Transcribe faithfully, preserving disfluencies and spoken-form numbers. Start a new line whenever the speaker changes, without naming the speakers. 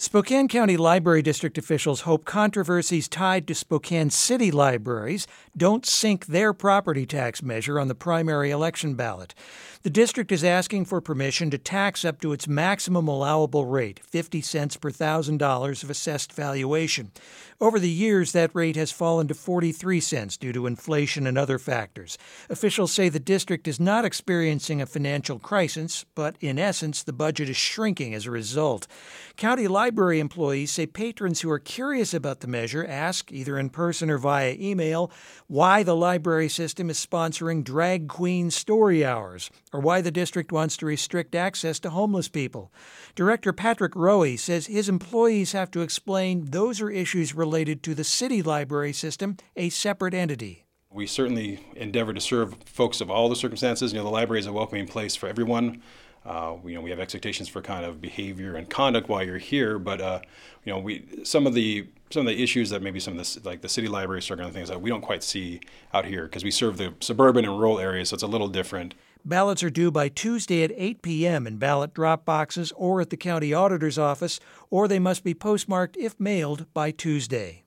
Spokane County Library District officials hope controversies tied to Spokane City libraries don't sink their property tax measure on the primary election ballot. The district is asking for permission to tax up to its maximum allowable rate, fifty cents per one thousand dollars of assessed valuation. Over the years, that rate has fallen to forty-three cents due to inflation and other factors. Officials say the district is not experiencing a financial crisis, but in essence, the budget is shrinking as a result. County library employees say patrons who are curious about the measure ask, either in person or via email, why the library system is sponsoring drag queen story hours, or why the district wants to restrict access to homeless people. Director Patrick Rowe says his employees have to explain those are issues related to the city library system, a separate entity.
We certainly endeavor to serve folks of all the circumstances. You know, the library is a welcoming place for everyone. Uh, you know, we have expectations for kind of behavior and conduct while you're here, but uh, you know, we some of the some of the issues that maybe some of the like the city library circuit and things that we don't quite see out here because we serve the suburban and rural areas, so it's a little different.
Ballots are due by Tuesday at eight p.m. in ballot drop boxes or at the county auditor's office, or they must be postmarked if mailed by Tuesday.